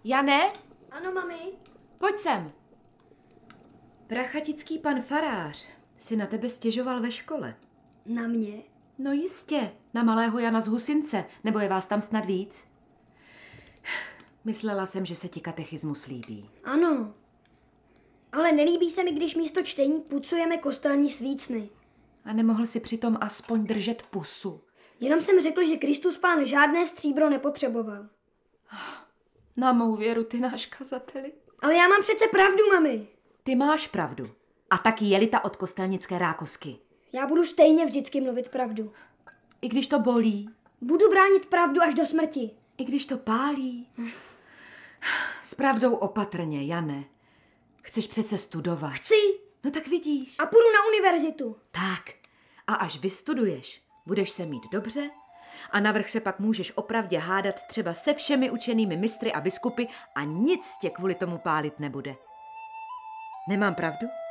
Jane? Ano, mami? Pojď sem. Prachatický pan farář si na tebe stěžoval ve škole. Na mě? No jistě, na malého Jana z Husince, nebo je vás tam snad víc? Myslela jsem, že se ti katechismus líbí. Ano. Ale nelíbí se mi, když místo čtení pucujeme kostelní svícny. A nemohl si přitom aspoň držet pusu. Jenom jsem řekl, že Kristus Pán žádné stříbro nepotřeboval. Na mou věru, ty náš kazateli. Ale já mám přece pravdu, mami. Ty máš pravdu. A taky jelita od kostelnické rákosky. Já budu stejně vždycky mluvit pravdu. I když to bolí. Budu bránit pravdu až do smrti. I když to pálí. S pravdou opatrně, Jane. Chceš přece studovat. Chci. No tak vidíš. A půjdu na univerzitu. Tak. A až vystuduješ, budeš se mít dobře a navrch se pak můžeš opravdě hádat třeba se všemi učenými mistry a biskupy a nic tě kvůli tomu pálit nebude. Nemám pravdu?